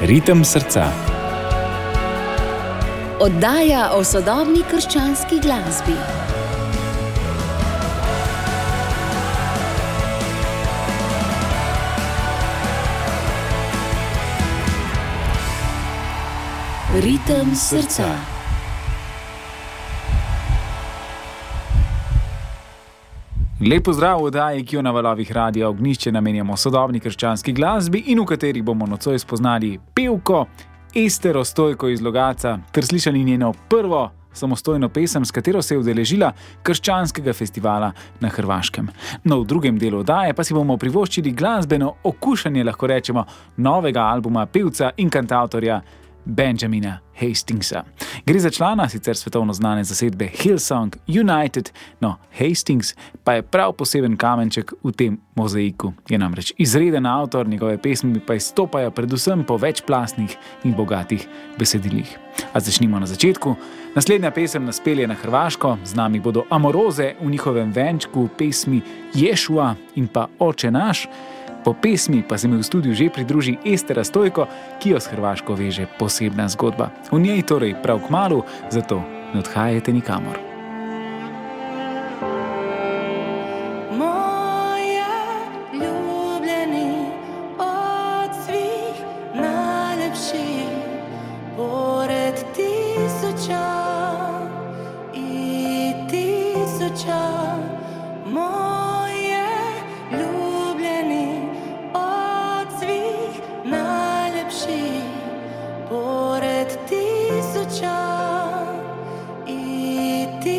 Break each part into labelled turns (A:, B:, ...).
A: Ritem srca.
B: Oddaja o sodobni krščanski glasbi. Ritem srca.
A: Lep pozdrav v oddaji, ki jo na valovih Radia Ognjišče namenjamo sodobni krščanski glasbi in v kateri bomo nocoj spoznali pevko Estero Stojko iz Logatca ter slišali njeno prvo samostojno pesem, s katero se je udeležila krščanskega festivala na Hrvaškem. No, v drugem delu oddaje pa si bomo privoščili glasbeno okušanje, lahko rečemo, novega albuma pevca in kantavtorja Benjamina Hastingsa. Gre za člana sicer svetovno znane zasedbe Hillsong United, no Hastings pa je prav poseben kamenček v tem mozaiku. Je namreč izreden avtor, njegove pesmi pa izstopajo predvsem po večplastnih in bogatih besedilih. A začnimo na začetku. Naslednja pesem nas pelje na Hrvaško, z nami bodo Amoroze v njihovem venčku pesmi Ješua in pa Oče naš. Po pesmi pa se mi v studiu že pridruži Estera Stojko, ki jo s Hrvaško veže posebna zgodba. V njej torej prav kmalu, zato ne odhajajte nikamor.
C: Pored tisuća i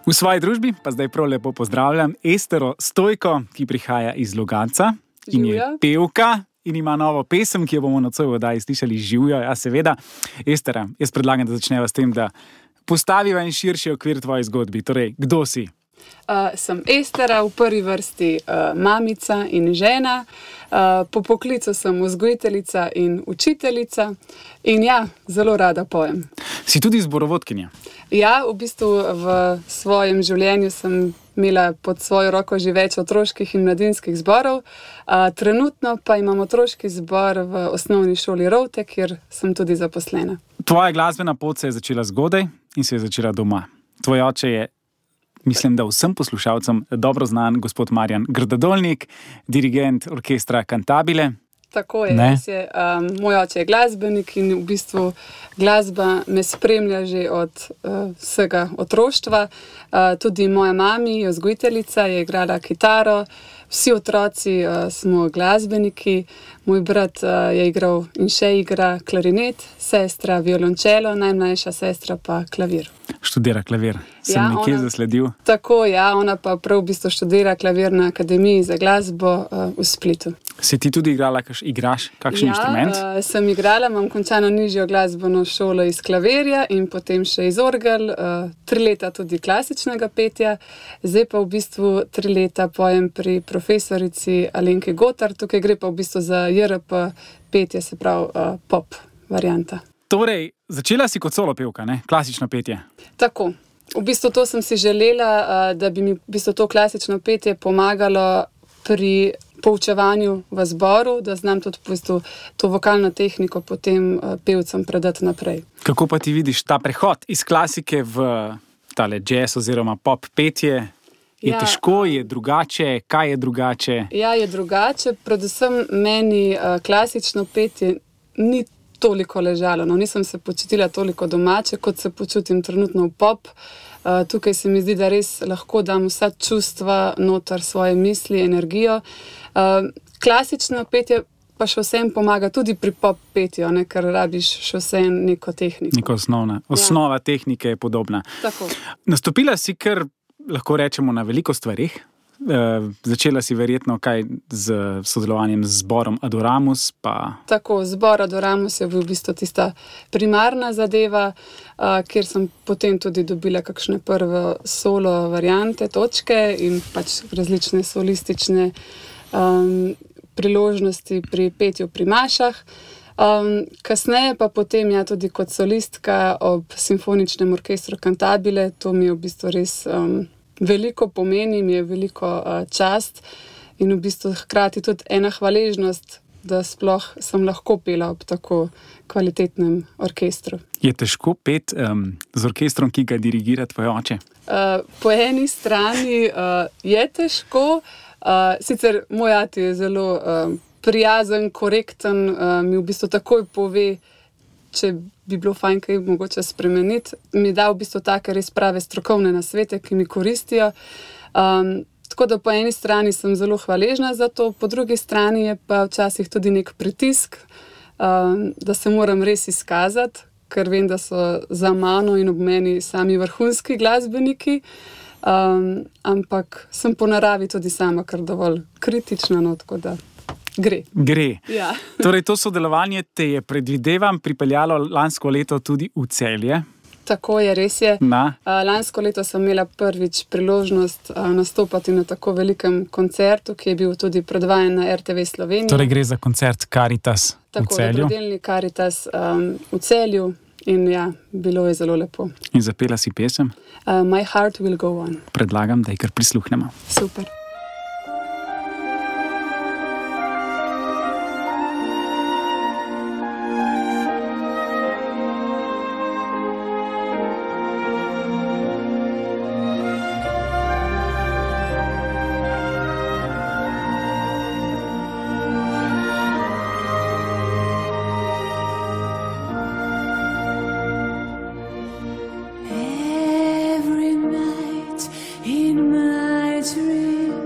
A: V svoji družbi pa zdaj prav lepo pozdravljam Estero Stojko, ki prihaja iz Logatca in je pevka in ima novo pesem, ki jo bomo nocoj v oddaji slišali živjo. Ja, seveda. Estera, jaz predlagam, da začneva s tem, da postaviva en širši okvir tvoji zgodbi. Torej, kdo si?
C: Sem Estera, v prvi vrsti mamica in žena. Po poklicu sem vzgojiteljica in učiteljica in ja, zelo rada pojem.
A: Si tudi zborovodkinja?
C: Ja, v bistvu v svojem življenju sem imela pod svojo roko že več otroških in mladinskih zborov. Trenutno pa imam otroški zbor v osnovni šoli Rovte, kjer sem tudi zaposlena.
A: Tvoja glasbena pot se je začela zgodaj in se je začela doma. Tvoj oče je, mislim, da vsem poslušalcem dobro znan, gospod Marjan Grdadolnik, dirigent orkestra Cantabile.
C: Tako je, res je. Moj oče je glasbenik in v bistvu glasba me spremlja že od vsega otroštva. Tudi moja mami je vzgojiteljica, je igrala kitaro. Vsi otroci smo glasbeniki. Moj brat je igral in še igra klarinet, sestra violončelo, najmlajša sestra pa klavir.
A: Študira klavir, sem nekje zasledil.
C: Tako, ja, ona pa prav v bistvu študira klavir na Akademiji za glasbo v Splitu.
A: Si ti tudi igrala, igraš kakšen inštrument?
C: Ja, sem igrala, imam končano nižjo glasbeno šolo iz klavirja in potem še iz orgel, 3 leta tudi klasičnega petja, zdaj pa v bistvu 3 leta pojem pri profesorici Alenki Gotar, tukaj gre pa v bistvu za JRP petje, se pravi pop varianta.
A: Torej, začela si kot solo pevka, ne? Klasično petje.
C: Tako. V bistvu to sem si želela, da bi mi v bistvu to klasično petje pomagalo pri poučevanju v zboru, da znam tudi v bistvu to vokalno tehniko potem pevcem predati naprej.
A: Kako pa ti vidiš ta prehod iz klasike v tale jazz oziroma pop petje? Je težko, je drugače? Kaj je drugače?
C: Ja, je drugače. Predvsem meni klasično petje ni toliko ležalo. No, nisem se počutila toliko domače, kot se počutim trenutno v pop. Tukaj se mi zdi, da res lahko dam vsa čustva noter, svoje misli, energijo. Klasično petje pa še vsem pomaga tudi pri pop petju, ker rabiš še vsem neko tehniko.
A: Neko osnova tehnike je podobna.
C: Tako.
A: Nastopila si kar, lahko rečemo, na veliko stvarih. Začela si verjetno kaj z sodelovanjem z zborom Adoramus.
C: Tako, zbor Adoramus je v bistvu tista primarna zadeva, kjer sem potem tudi dobila kakšne prve solo variante, točke in pač različne solistične priložnosti pri petju pri mašah. Kasneje pa potem tudi kot solistka ob simfoničnem orkestru Cantabile, to mi je v bistvu res veliko pomeni, mi je veliko čast in v bistvu hkrati tudi ena hvaležnost, da sploh sem lahko pela ob tako kvalitetnem orkestru.
A: Je težko pet z orkestrom, ki ga dirigira tvoj oče?
C: Po eni strani je težko, sicer moj ati je zelo prijazen, korekten, mi v bistvu takoj pove, če bi bilo fajn kaj mogoče spremeniti. Mi da v bistvu take res prave strokovne nasvete, ki mi koristijo. Tako da po eni strani sem zelo hvaležna za to, po drugi strani je pa včasih tudi nek pritisk, da se moram res izkazati, ker vem, da so za mano in ob meni sami vrhunski glasbeniki, ampak sem po naravi tudi sama kar dovolj kritična, no, tako da Gre. Ja.
A: Torej, to sodelovanje te je, predvidevam, pripeljalo lansko leto tudi v Celje.
C: Tako je, res je. Lansko leto sem imela prvič priložnost nastopati na tako velikem koncertu, ki je bil tudi predvajan na RTV Slovenija.
A: Torej, gre za koncert Caritas v Celju.
C: Tako, dobrodelni Caritas v Celju in ja, bilo je zelo lepo.
A: In zapela si pesem?
C: My Heart Will Go On.
A: Predlagam, da ji kar prisluhnemo.
C: Super.
D: Every night in my dreams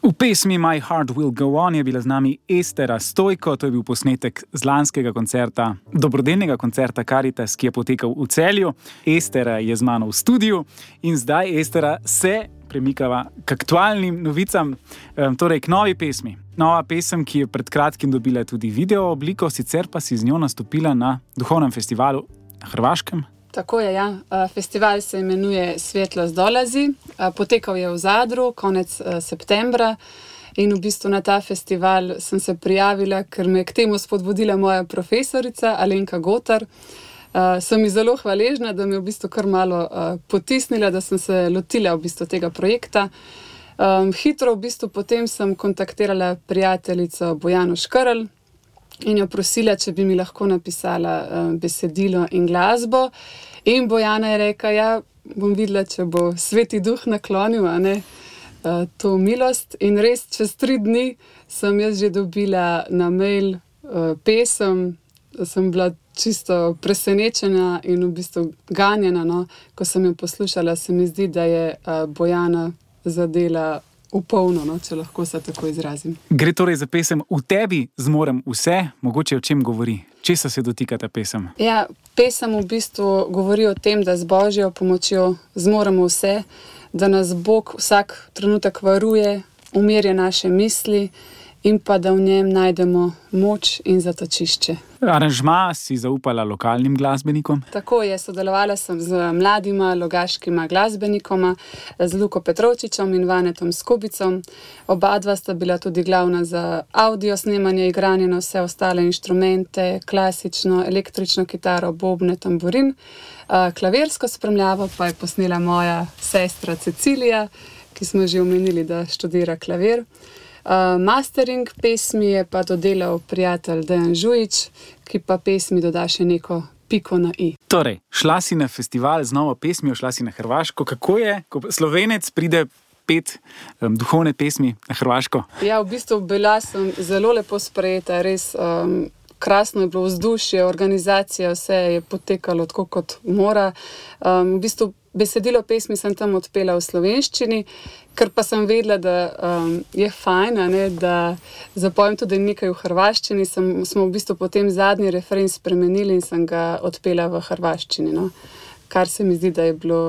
A: V pesmi My Heart Will Go On je bila z nami Estera Stojko, to je bil posnetek z lanskega koncerta, dobrodelnega koncerta Caritas, ki je potekal v Celju. Estera je z mano v studiu in zdaj, Estera, se premikava k aktualnim novicam, torej k novi pesmi. Nova pesem, ki je pred kratkim dobila tudi video obliko, sicer pa si z njo nastopila na duhovnem festivalu na Hrvaškem.
C: Tako je, ja. Festival se imenuje Svetlost dolazi. Potekal je v Zadru konec septembra in v bistvu na ta festival sem se prijavila, ker me je k temu spodbudila moja profesorica Alenka Gotar. Sem ji zelo hvaležna, da me je v bistvu kar malo potisnila, da sem se lotila v bistvu tega projekta. Hitro v bistvu potem sem kontaktirala prijateljico Bojano Škrl in jo prosila, če bi mi lahko napisala besedilo in glasbo. In Bojana je rekla, ja, bom videla, če bo Sveti Duh naklonil, to milost. In res, čez 3 dni sem jaz že dobila na mail pesem, sem bila čisto presenečena in v bistvu ganjena, no. Ko sem jo poslušala, se mi zdi, da je Bojana zadela v polno, no, če lahko se tako izrazim.
A: Gre torej za pesem V tebi zmorem vse, mogoče o čem govori? Česa se dotika ta pesem?
C: Ja, pesem v bistvu govori o tem, da z Božjo pomočjo zmoremo vse, da nas Bog vsak trenutek varuje, umirja naše misli in pa da v njem najdemo moč in zatočišče.
A: Aranžma si zaupala lokalnim glasbenikom?
C: Tako je, sodelovala sem z mladima logaškima glasbenikoma, z Luko Petrovčičem in Vanetom Skubicom. Obadva sta bila tudi glavna za audio snemanje, igranje na vse ostale inštrumente, klasično, električno kitaro, bobne, tamburin. Klavirsko spremljavo pa je posnela moja sestra Cecilija, ki smo že omenili, da študira klavir. Mastering pesmi je pa dodelal prijatelj Dejan Žujič, ki pa pesmi doda še neko piko na i.
A: Torej, šla si na festival z novo pesmijo, šla si na Hrvaško. Kako je, ko Slovenec pride pet duhovne pesmi na Hrvaško? Ja,
C: v bistvu bila sem zelo lepo sprejeta, res krasno je bilo vzdušje, organizacija, vse je potekalo tako, kot mora. V bistvu besedilo pesmi sem tam odpela v slovenščini, ker pa sem vedela, da je fajn, da zapojem tudi nekaj v hrvaščini. Smo v bistvu potem zadnji refren spremenili in sem ga odpela v hrvaščini, no. Kar se mi zdi, da je bilo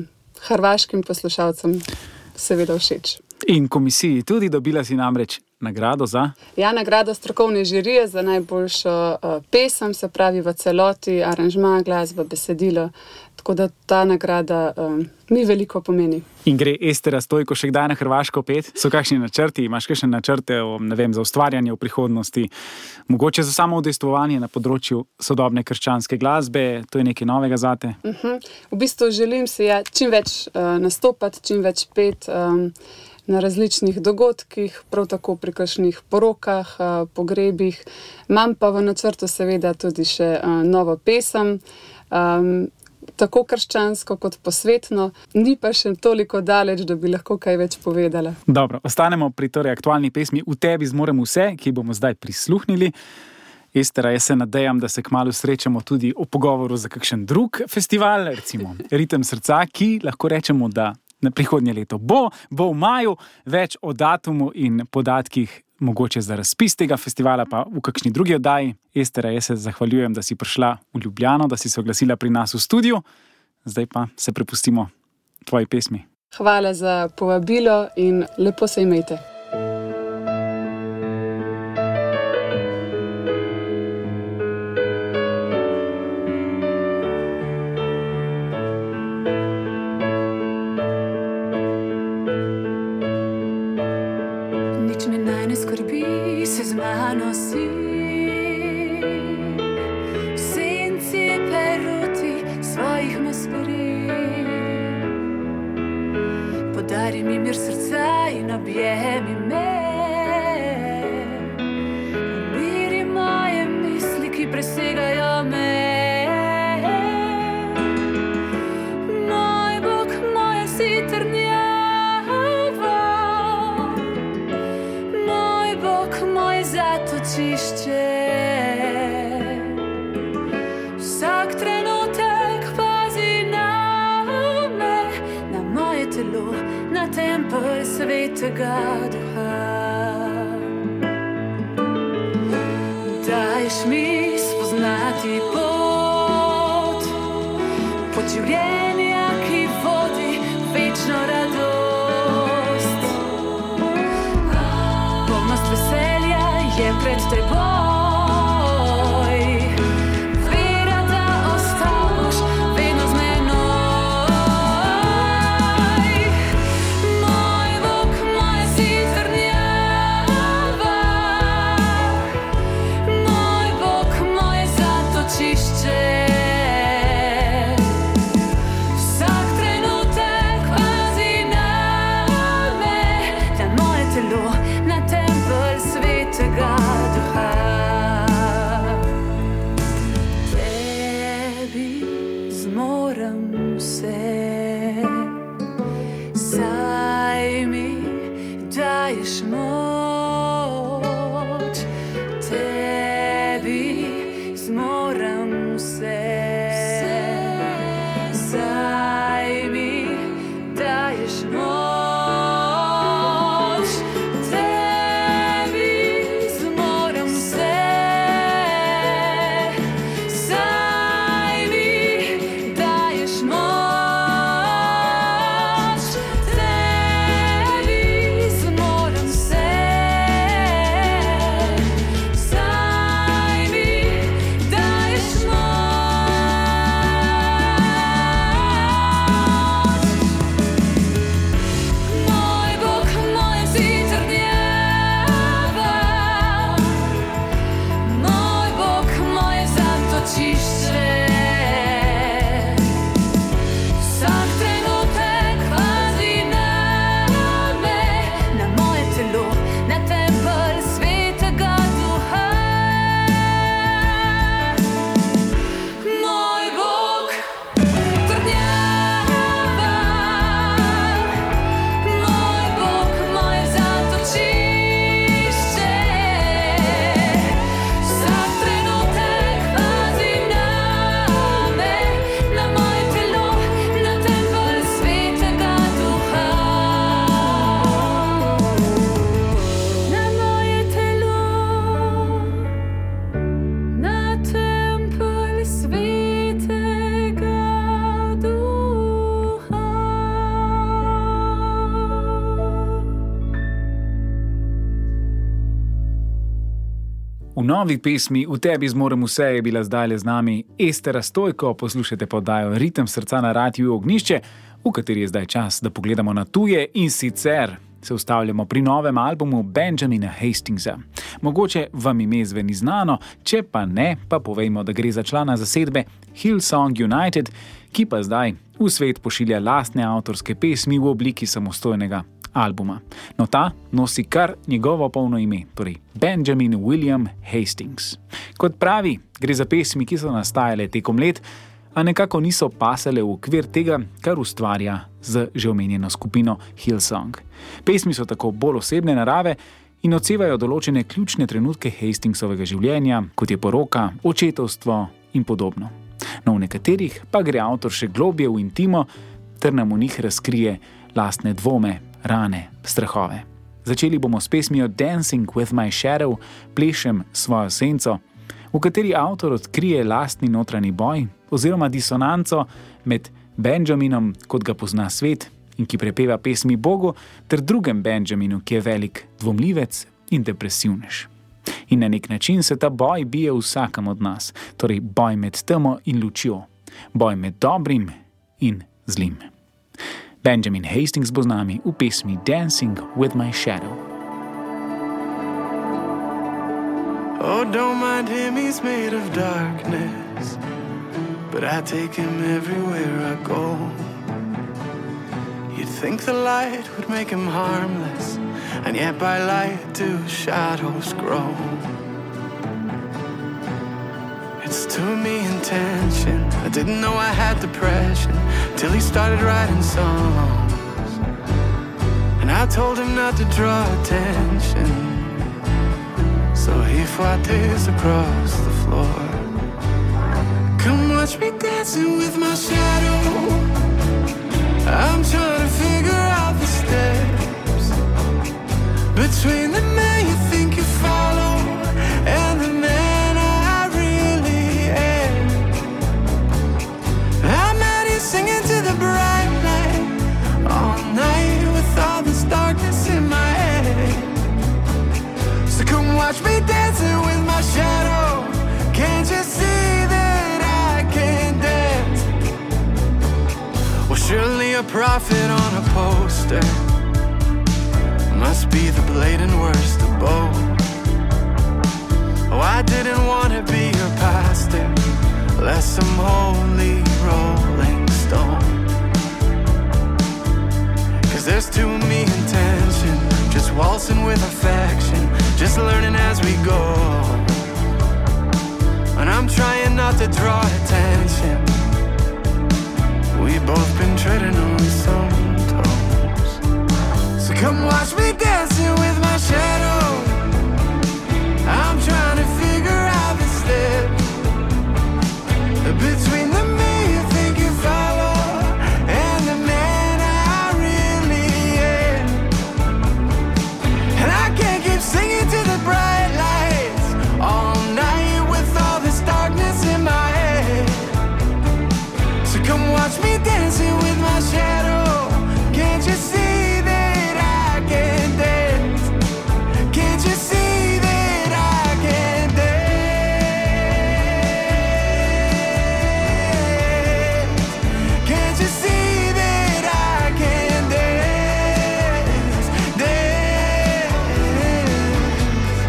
C: hrvaškim poslušalcem seveda všeč.
A: In komisiji tudi, dobila si namreč nagrado za?
C: Ja, nagrado strokovne žirije za najboljšo pesem, se pravi v celoti, aranžma, glasba, besedilo. Tako da ta nagrada mi veliko pomeni. In gre
A: Estera Stojko še kdaj na Hrvaško pet? So kakšni načrti? Imaš kakšne načrte za ustvarjanje v prihodnosti? Mogoče za samo udejstvovanje na področju sodobne krščanske glasbe? To je nekaj novega zate?
C: V bistvu želim si čim več nastopati, čim več pet na različnih dogodkih, prav tako pri kakšnih porokah, pogrebih. Imam pa v načrtu seveda tudi še novo pesem, tako krščansko kot posvetno, ni pa še toliko daleč, da bi lahko kaj več povedala.
A: Dobro, ostanemo pri torej aktualni pesmi V tebi zmorem vse, ki bomo zdaj prisluhnili. Estera, jaz se nadejam, da se kmalu srečamo tudi o pogovoru za kakšen drug festival, recimo Ritem srca, ki lahko rečemo, da na prihodnje leto bo v maju, več o datumu in podatkih mogoče za razpis tega festivala pa v kakšni drugi oddaji. Estera, jaz se zahvaljujem, da si prišla v Ljubljano, da si se oglasila pri nas v studiu. Zdaj pa se prepustimo tvoji pesmi.
C: Hvala za povabilo in lepo se imejte.
D: Podari mi mir srca in objemi me. Umiri moje misli, ki presegajo me. Moj Bog, moja si trdnjava. Moj Bog, moje zatočišče. Vsak trenutek pazi na me, na moje telo, na tempelj svetega duha. Daješ mi spoznati pot življenja, ki vodi večno radost. Polnost veselja je pred teboj.
A: V novi pesmi V tebi zmorem vse je bila zdajle z nami Estera Stojko. Poslušajte podajo Ritem srca na Radiu Ognjišče, v kateri je zdaj čas, da pogledamo na tuje, in sicer se ustavljamo pri novem albumu Benjamina Hastingsa. Mogoče vam ime zveni znano, če pa ne, pa povejmo, da gre za člana zasedbe Hillsong United, ki pa zdaj v svet pošilja lastne avtorske pesmi v obliki samostojnega albuma. No, ta nosi kar njegovo polno ime, torej Benjamin William Hastings. Kot pravi, gre za pesmi, ki so nastajale tekom let, a nekako niso pasale v okvir tega, kar ustvarja z že omenjeno skupino Hillsong. Pesmi so tako bolj osebne narave in odsevajo določene ključne trenutke Hastingsovega življenja, kot je poroka, očetovstvo in podobno. No, v nekaterih pa gre avtor še globje v intimo, ter nam v njih razkrije lastne dvome, rane, strahove. Začeli bomo s pesmijo Dancing with my shadow, plešem svojo senco, v kateri avtor odkrije lastni notranji boj oziroma disonanco med Benjaminom, kot ga pozna svet in ki prepeva pesmi Bogu, ter drugem Benjaminu, ki je velik dvomljivec in depresivnež. In na nek način se ta boj bije vsakem od nas, torej boj med temo in lučjo, boj med dobrim in zlim. Benjamin Hastings bo z nami v pesmi Dancing with my shadow.
E: Oh, don't mind him, he's made of darkness, but I take him everywhere I go. You'd think the light would make him harmless, and yet by light do shadows grow. It's to me intention. I didn't know I had depression till he started writing songs, and I told him not to draw attention, so he fought this across the floor. Come watch me dancing with my shadow. I'm trying to figure out the steps. Surely a prophet on a poster must be the blatant worst of both. Oh, I didn't want to be your pastor, less some holy rolling stone. 'Cause there's too me intention, just waltzing with affection, just learning as we go. And I'm trying not to draw attention. We've both been treading on some toes. So come watch me dancing with my shadow. I'm trying to figure out the steps between the me you think you follow and the man I really am. And I can't keep singing to the bright lights all night with all this darkness in my head. So come watch me dancing with my shadow. Can't you see that I can dance? Can't you see that I can dance? Can't you see that I can dance? Dance.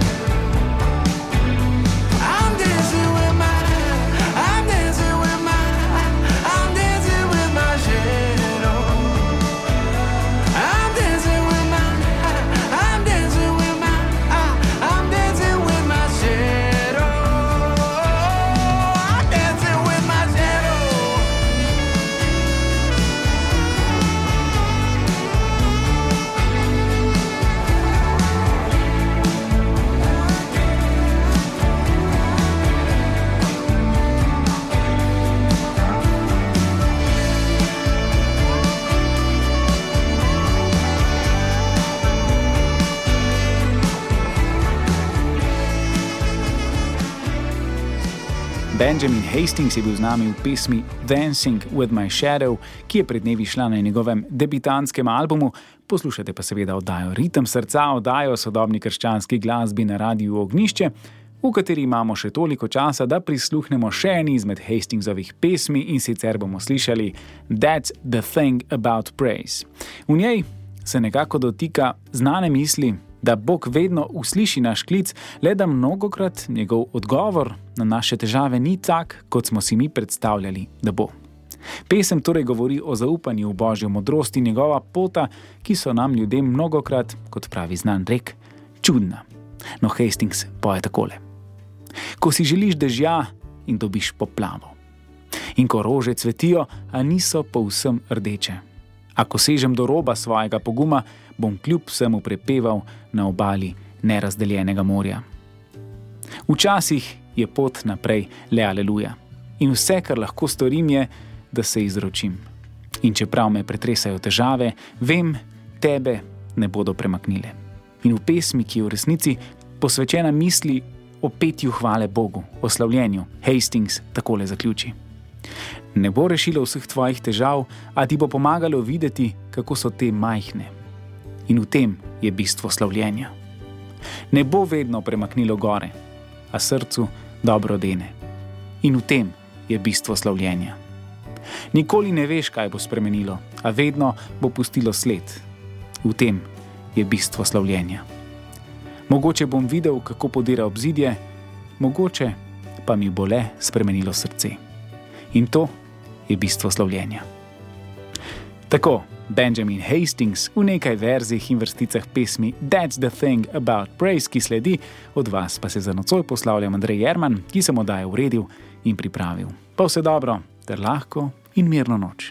E: I'm dancing with my shadow. I'm dancing with my shadow. I'm dancing with my shadow.
A: Benjamin Hastings je bil z nami v pesmi Dancing with my shadow, ki je pred dnevi šla na njegovem debitantskem albumu. Poslušate pa seveda oddajo Ritem srca, oddajo o sodobni krščanski glasbi na Radiu Ognjišče, v kateri imamo še toliko časa, da prisluhnemo še eni izmed Hastingsovih pesmi, in sicer bomo slišali That's the Thing About Praise. V njej se nekako dotika znane misli, da Bog vedno usliši naš klic, le da mnogokrat njegov odgovor na naše težave ni tak, kot smo si mi predstavljali, da bo. Pesem torej govori o zaupanju v Božjo modrost in njegova pota, ki so nam ljudem mnogokrat, kot pravi znan rek, čudna. No, Hastings poje takole. Ko si želiš dežja in dobiš poplavo. In ko rože cvetijo, a niso povsem rdeče. Ako sežem do roba svojega poguma, bom kljub vsemu prepeval na obali nerazdeljenega morja. Včasih je pot naprej le aleluja. In vse, kar lahko storim, je, da se izročim. In čeprav me pretresajo težave, vem, tebe ne bodo premaknile. In v pesmi, ki je v resnici posvečena misli o petju hvale Bogu, o slavljenju, Hastings takole zaključi. Ne bo rešilo vseh tvojih težav, a ti bo pomagalo videti, kako so te majhne. In v tem je bistvo slavljenja. Ne bo vedno premaknilo gore, a srcu dobro dene. In v tem je bistvo slavljenja. Nikoli ne veš, kaj bo spremenilo, a vedno bo pustilo sled. V tem je bistvo slavljenja. Mogoče bom videl, kako podira obzidje, mogoče pa mi bo le spremenilo srce. In to je bistvo slavljenja. Tako, Benjamin Hastings v nekaj verzih in vrsticah pesmi That's the Thing About Praise, ki sledi, od vas pa se za nocoj poslavljam Andrej Jerman, ki sem oddajo uredil in pripravil. Pa vse dobro, ter lahko in mirno noč.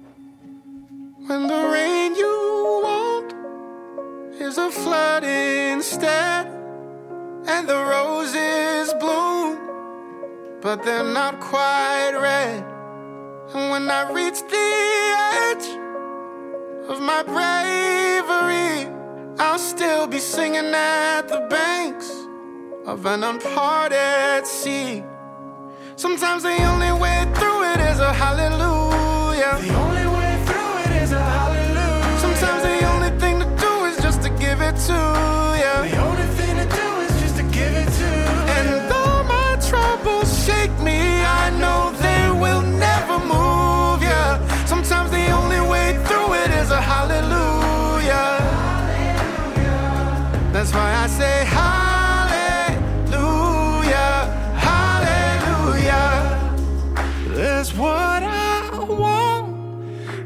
E: When the rain you want is a flood instead, and the roses bloom, but they're not quite red. And when I reach the edge of my bravery, I'll still be singing at the banks of an unparted sea. Sometimes the only way through it is a hallelujah. The only way through it is a hallelujah. Sometimes the only thing to do is just to give it to you. The only thing to do is just to give it to you. And though my troubles shake me, I know they will never move you. Sometimes the only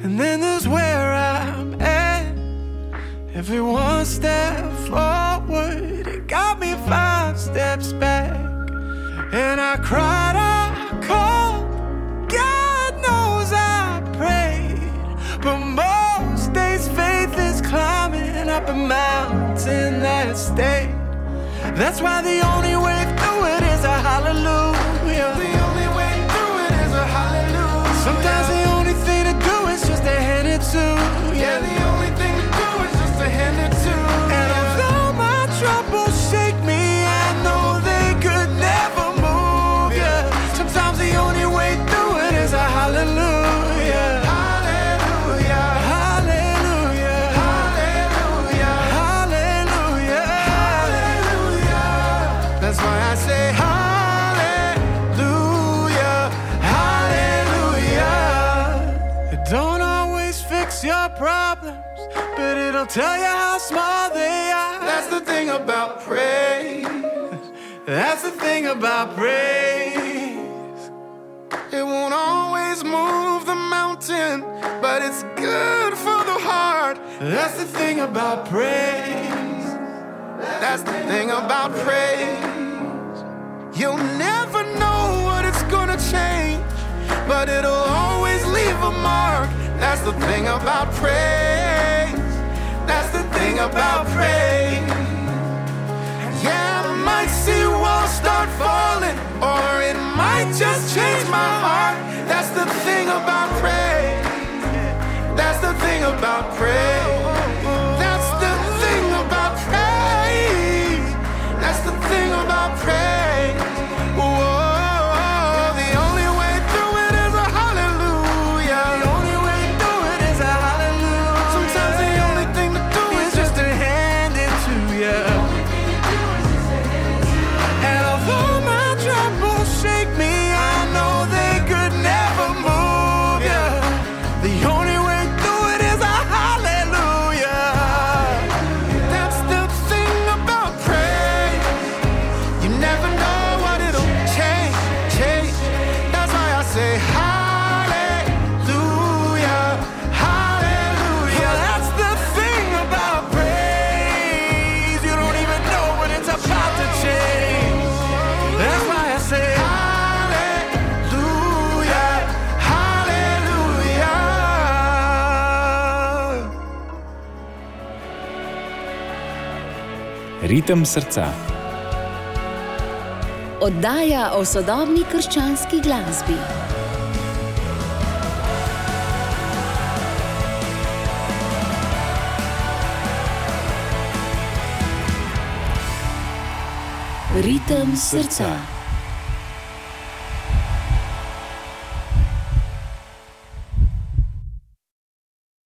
E: And then there's where I'm at. Every one step forward, it got me 5 steps back. And I cried, I called, God knows I prayed. But most days faith is climbing up a mountain that stayed. That's why the only way through it is a hallelujah. The only way through it is a hallelujah. Sometimes the only thing to do is just to hand it to you. Yeah, the only thing to do is just to hand it to you. And although my troubles shake me, I know they could never move you. Sometimes the only way through it is a hallelujah. Hallelujah. Hallelujah. Hallelujah. Hallelujah. Hallelujah. That's why I say hallelujah. Hallelujah. It don't always fix your problems, but it'll tell you how small they are. That's the thing about praise. That's the thing about praise. It won't always move the mountain, but it's good for the heart. That's the thing about praise. That's the thing about praise. You'll never know what it's gonna change, but it'll always leave a mark. That's the thing about praise. That's the thing about praise. Yeah, I might see walls start falling, or it might just change my heart. That's the thing about praise. That's the thing about praise. That's the thing about praise. That's the thing about praise. Whoa, the only way through it is a hallelujah. The only way through it is a hallelujah. Sometimes the only thing to do is just to hand it to you. And although my troubles shake me, I know they could never move you. The only way through it is a hallelujah. That's the thing about praise. You never know what it'll change. That's why I say hallelujah, hallelujah. That's the thing about praise. You don't even know when it's about to change. That's why I say hallelujah, hallelujah.
A: Ritem srca.
B: Oddaja o sodobni krščanski glasbi. Ritem srca.